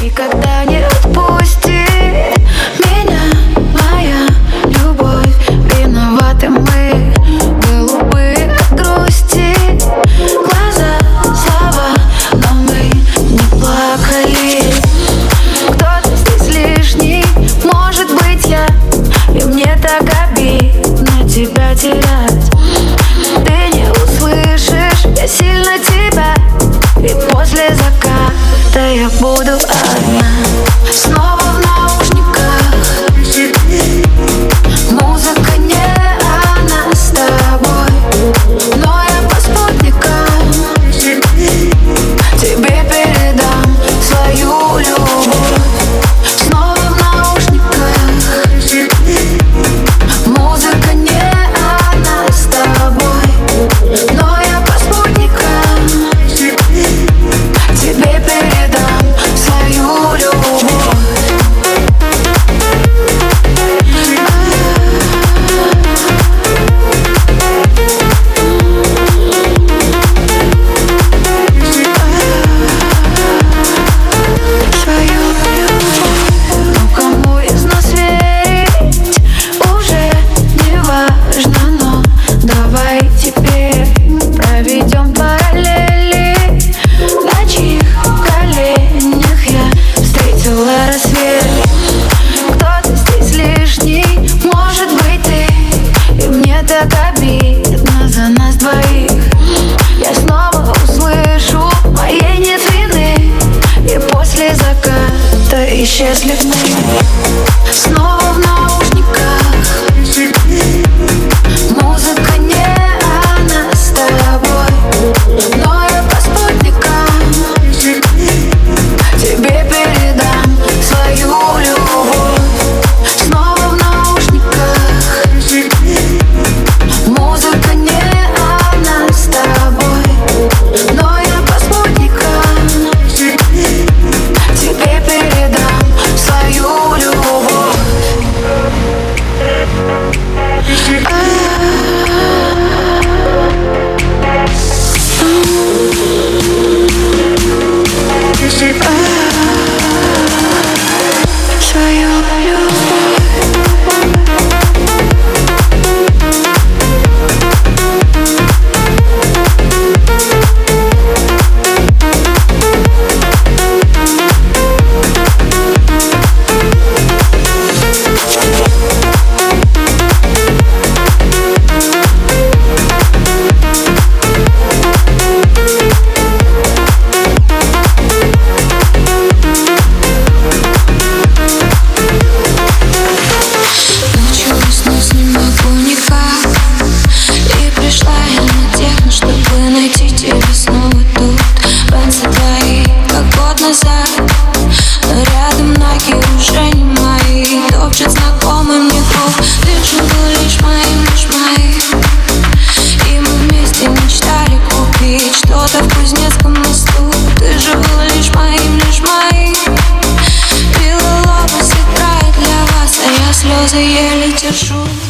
никогда не отпустит меня моя любовь. Виноваты мы, голубые от грусти глаза, слова, но мы не плакали. Кто-то здесь лишний, может быть я, и мне так обидно тебя терять. Ты не услышишь, я сильно тебя, и после заката я буду одна. Снова в наушниках музыка не она с тобой, но я по спутникам тебе передам свою любовь. Снова в наушниках музыка не она с тобой, но я по спутникам тебе передам свою любовь. Так обидно за нас двоих. Я снова услышу, моей нет вины, и после заката исчезли мы. Снова в наушниках музыка не она с тобой, но я по спутникам тебе передам свою любовь. Снова в наушниках музыка не она с тобой, но я по спутникам тебе передам свою любовь. Свою любовь. Рядом ноги уже не мои, топчет знакомый мне клуб. Ты же был лишь моим, и мы вместе мечтали купить что-то в Кузнецком мосту. Ты же был лишь моим. Белый лобос играет для вас, а я слезы еле держу.